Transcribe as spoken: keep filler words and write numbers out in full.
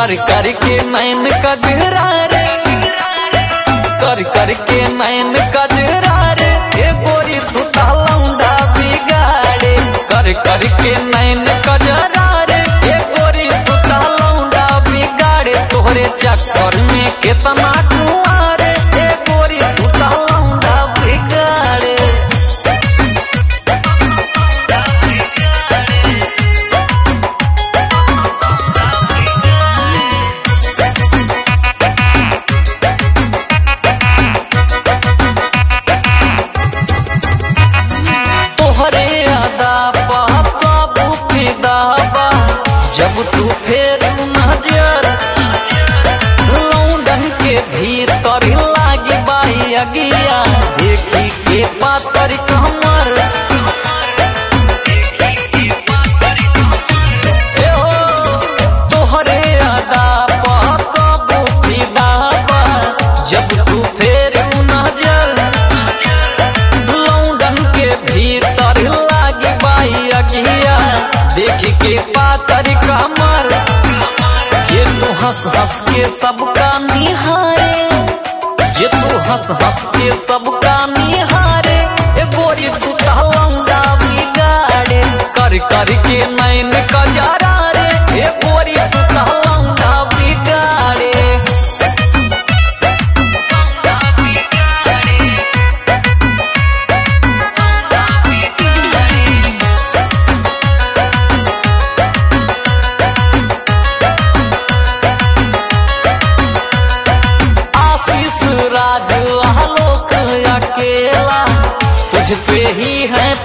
कर कर के नैन कजरा रे, कर कर के नैन कजरा रे, ए गोरी तू लौंडा बिगाड़े। कर कर के नैन कजरा रे, ए गोरी तू लौंडा बिगाड़े। तोहरे चक्कर में कितना कुआरे, ए गोरी तू लौंडा बिगाड़े। तोहरे अदा पा सब फिदा बा, जब तू फेर नजर लौंडन के भीतर लागी बाई अगिया। देखी के पातर कमर ए हो, तोहरे अदा पा सब फिदा बा, जब तू फेर नजर लौंडन के भीतर लागी बाई अगिया। देख के पातर कमर, ये तू हंस हंस के सबका निहारे, ये तू हंस हंस के सबका निहारे। ए गोरी तू लौंडा बिगाड़े। कर कर के नैन कजरा रे, ए गोरी तू लौंडा बिगाड़े। आशीष राज आलोक अकेला, तुझ पे ही है